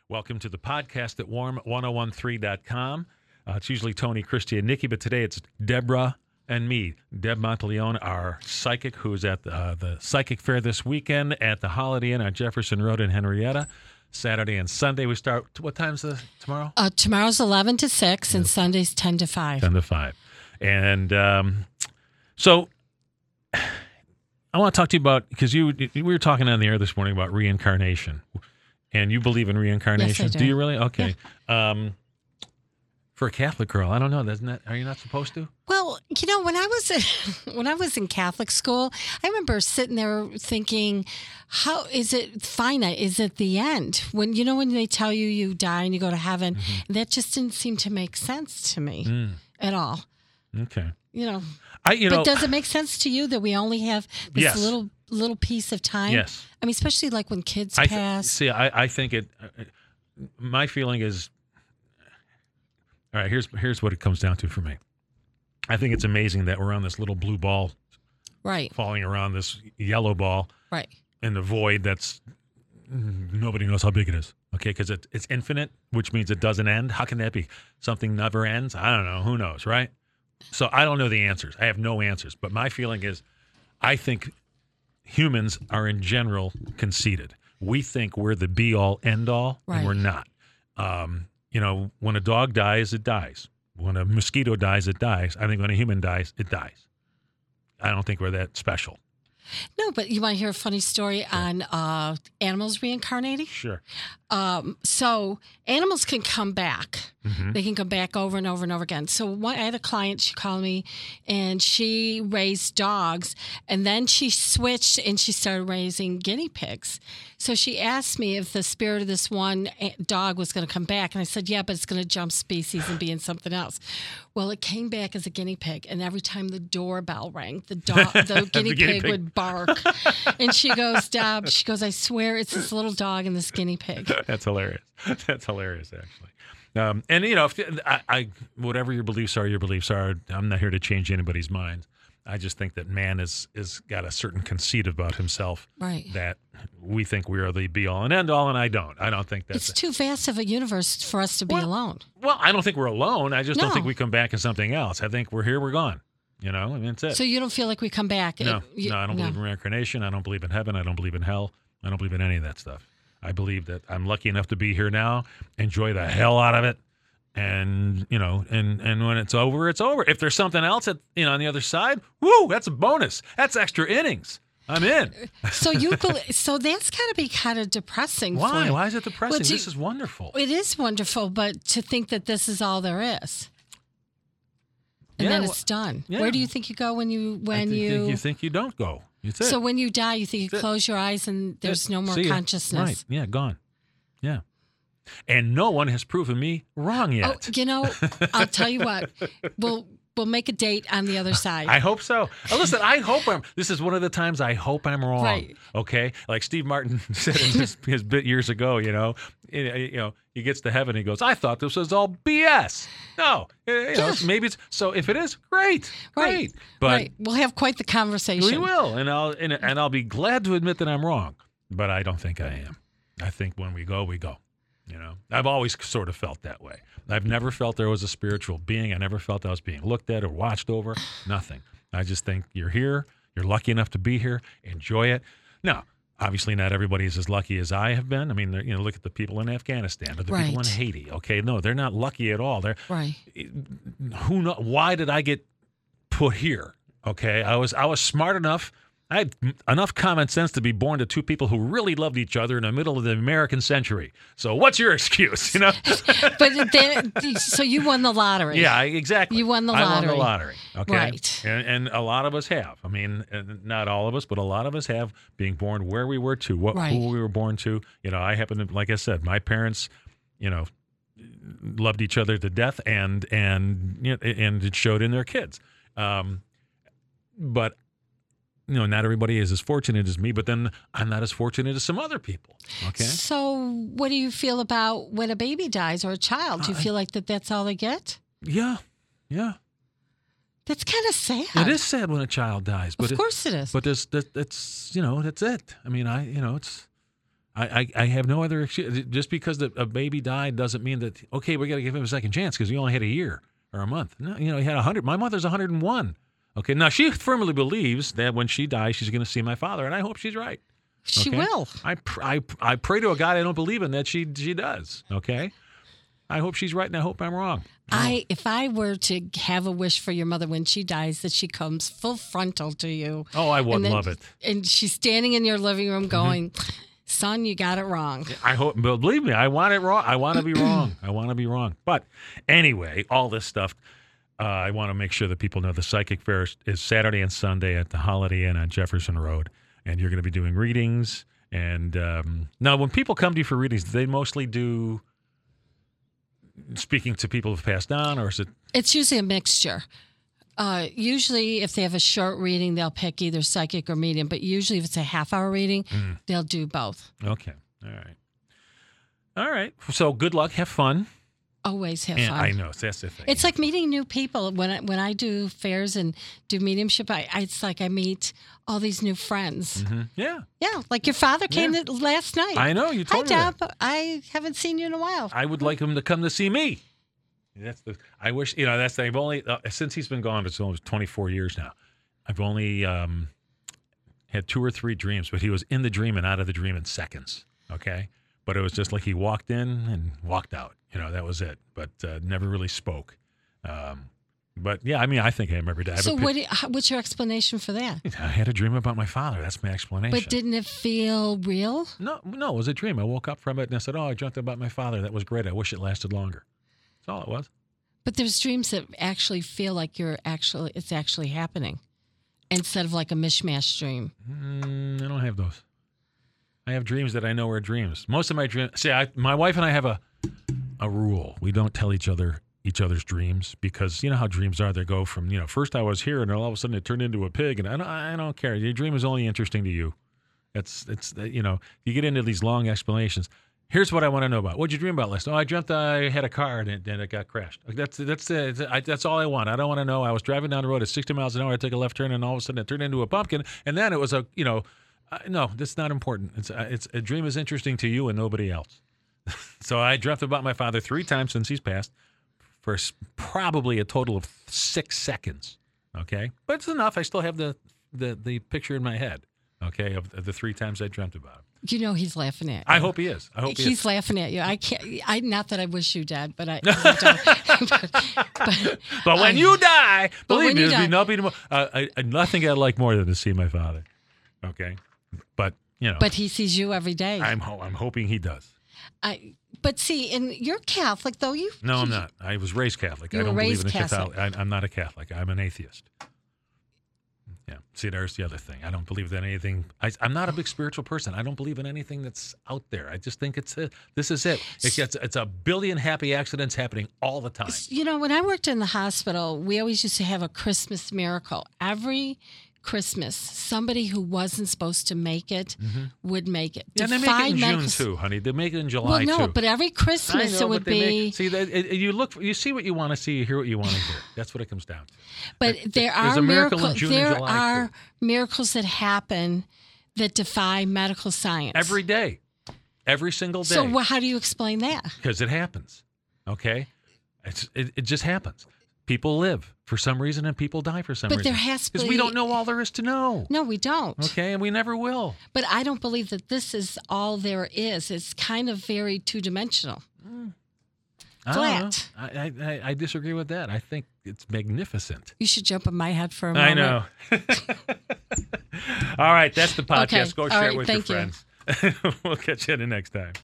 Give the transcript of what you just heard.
Welcome to the podcast at warm1013.com. It's usually Tony, Christy, and Nikki, but today it's Deborah and me. Deb Monteleone, our psychic, who's at the psychic fair this weekend at the Holiday Inn on Jefferson Road in Henrietta. Saturday and Sunday. We start, what time's tomorrow? Tomorrow's 11 to 6 and Sunday's 10 to 5. 10 to 5. And so I want to talk to you about, because we were talking on the air this morning about reincarnation. And you believe in reincarnation? Yes, I do. You really? Okay. Yeah. For a Catholic girl, I don't know. Are you not supposed to? Well, when I was in Catholic school, I remember sitting there thinking, how is it finite? Is it the end? When they tell you die and you go to heaven, that just didn't seem to make sense to me at all. Okay. But does it make sense to you that we only have this Yes. little piece of time? Yes. I mean, especially like when kids pass. I think it. My feeling is. All right. Here's what it comes down to for me. I think it's amazing that we're on this little blue ball, Right. falling around this yellow ball, Right. in the void. That's nobody knows how big it is. Okay, because it's infinite, which means it doesn't end. How can that be? Something never ends. I don't know. Who knows, right? So I don't know the answers. I have no answers. But my feeling is, I think humans are in general conceited. We think we're the be-all, end-all, Right. and we're not. When a dog dies, it dies. When a mosquito dies, it dies. I think when a human dies, it dies. I don't think we're that special. No, but you want to hear a funny story on animals reincarnating? Sure. So animals can come back. Mm-hmm. They can come back over and over and over again. So I had a client, she called me, and she raised dogs, and then she switched and she started raising guinea pigs. So she asked me if the spirit of this one dog was going to come back, and I said, yeah, but it's going to jump species and be in something else. Well, it came back as a guinea pig, and every time the doorbell rang, the guinea pig would bark. And she goes, Deb, I swear it's this little dog and this guinea pig. That's hilarious. That's hilarious, actually. If whatever your beliefs are, I'm not here to change anybody's mind. I just think that man is got a certain conceit about himself, Right. that we think we are the be-all and end-all, and I don't. I don't think that's It's too vast of a universe for us to be alone. Well, I don't think we're alone. I just don't No. think we come back as something else. I think we're here, we're gone. That's it. So you don't feel like we come back? No, I don't believe in reincarnation. I don't believe in heaven. I don't believe in hell. I don't believe in any of that stuff. I believe that I'm lucky enough to be here now, enjoy the hell out of it, and when it's over, it's over. If there's something else on the other side, woo, that's a bonus. That's extra innings. I'm in. So so that's got to be kind of depressing. Why? For you. Why is it depressing? Well, This is wonderful. It is wonderful, but to think that this is all there is. And then it's done. yeah. Where do you think you go when you you think you don't go. That's it. So when you die, you think you That's it. close your eyes and there's no more See ya. consciousness. Right. Yeah, gone. Yeah. And no one has proven me wrong yet. I'll tell you what. We'll make a date on the other side. I hope so. Listen, this is one of the times I hope I'm wrong. Right. Okay? Like Steve Martin said in his bit years ago, he gets to heaven, he goes, I thought this was all BS. No. Maybe it's, so if it is, great. Right. But right. We'll have quite the conversation. we will. And I'll be glad to admit that I'm wrong. But I don't think I am. I think when we go, we go. I've always sort of felt that way. I've never felt there was a spiritual being. I never felt I was being looked at or watched over. Nothing. I just think you're here. You're lucky enough to be here. Enjoy it. Now, obviously, not everybody is as lucky as I have been. I mean, look at the people in Afghanistan or the people in Haiti. Okay, no, they're not lucky at all. Right. Who knows? Why did I get put here? Okay, I was smart enough. I had enough common sense to be born to two people who really loved each other in the middle of the American century. So what's your excuse, But so you won the lottery. Yeah, exactly. You won the I lottery. won the lottery. Okay. Right. And a lot of us have. I mean, not all of us, but a lot of us have, being born where we were to, who we were born to. I happen to, like I said, my parents, loved each other to death, and it showed in their kids. But not everybody is as fortunate as me, but then I'm not as fortunate as some other people. Okay. So what do you feel about when a baby dies or a child? Do you feel like that's all they get? Yeah. Yeah. That's kind of sad. It is sad when a child dies, but of course it is. But that's it. I mean, I have no other excuse. Just because a baby died doesn't mean that, okay, we got to give him a second chance because he only had a year or a month. No, he had 100. My mother's 101. Okay, now she firmly believes that when she dies, she's going to see my father, and I hope she's right. She Okay? will. I pray to a God I don't believe in that she does. Okay, I hope she's right, and I hope I'm wrong. If I were to have a wish for your mother when she dies, that she comes full frontal to you. Oh, I would and then- love it. And she's standing in your living room going, son, you got it wrong. I hope, but believe me, I want it wrong. I want to be wrong. I want to be wrong. But anyway, all this stuff, I want to make sure that people know the Psychic Fair is Saturday and Sunday at the Holiday Inn on Jefferson Road, and you're going to be doing readings. And now, when people come to you for readings, do they mostly do speaking to people who've passed on, or is it? It's usually a mixture. Usually, if they have a short reading, they'll pick either psychic or medium. But usually, if it's a half-hour reading, they'll do both. Okay. All right. So good luck. Have fun. Always have And fun. I know that's the thing. It's like meeting new people. When I do fairs and do mediumship, it's like I meet all these new friends. Yeah. Yeah, like your father came last night. I know. You Hi, told me that. Deb. I haven't seen you in a while. I would like him to come to see me. I wish, that's the, I've only, since he's been gone, it's almost 24 years now. I've only had 2 or 3 dreams, but he was in the dream and out of the dream in seconds. Okay. But it was just like he walked in and walked out. That was it. But never really spoke. But yeah, I think of him every day. So what's your explanation for that? I had a dream about my father. That's my explanation. But didn't it feel real? No, it was a dream. I woke up from it and I said, I dreamt about my father. That was great. I wish it lasted longer. That's all it was. But there's dreams that actually feel like it's actually happening instead of like a mishmash dream. I don't have those. I have dreams that I know are dreams. Most of my dreams. See, my wife and I have a rule. We don't tell each other's dreams because you know how dreams are. They go from first I was here and all of a sudden it turned into a pig, and I don't care. Your dream is only interesting to you. It's you get into these long explanations. Here's what I want to know about. What'd you dream about last night? I dreamt I had a car and it got crashed. That's all I want. I don't want to know. I was driving down the road at 60 miles an hour. I took a left turn and all of a sudden it turned into a pumpkin. And then it was no, that's not important. It's a dream is interesting to you and nobody else. So I dreamt about my father 3 times since he's passed for probably a total of 6 seconds. Okay. But it's enough. I still have the picture in my head. Okay. Of the 3 times I dreamt about him. He's laughing at you. I hope he is. He's laughing at you. I can't. Not that I wish you dead, but I. but when you die, believe when me, you there'll die- be nothing I'd like more than to see my father. Okay, but But he sees you every day. I'm hoping he does. But see, and you're Catholic, though. No, I'm not. I was raised Catholic. You I were don't believe raised in the Catholic. Catholic. I'm not a Catholic. I'm an atheist. Yeah. See, there's the other thing. I don't believe in anything. I'm not a big spiritual person. I don't believe in anything that's out there. I just think this is it. It's a billion happy accidents happening all the time. When I worked in the hospital, we always used to have a Christmas miracle. Every Christmas, somebody who wasn't supposed to make it would make it. Yeah, they make it in June too, honey. They make it in July too. Well, no, but every Christmas it would be. You see what you want to see, you hear what you want to hear. That's what it comes down to. But there There's are a miracle in miracles. June and There July, are too. miracles that happen that defy medical science Every day, every single day. So how do you explain that? Because it happens. Okay, it just happens. People live for some reason and people die for some reason. But there has to be. Because we don't know all there is to know. No, we don't. Okay, and we never will. But I don't believe that this is all there is. It's kind of very two-dimensional. Flat. I disagree with that. I think it's magnificent. You should jump in my head for a moment. I know. All right, that's the podcast. Okay. Go All share right, it with your thank you. friends. We'll catch you the next time.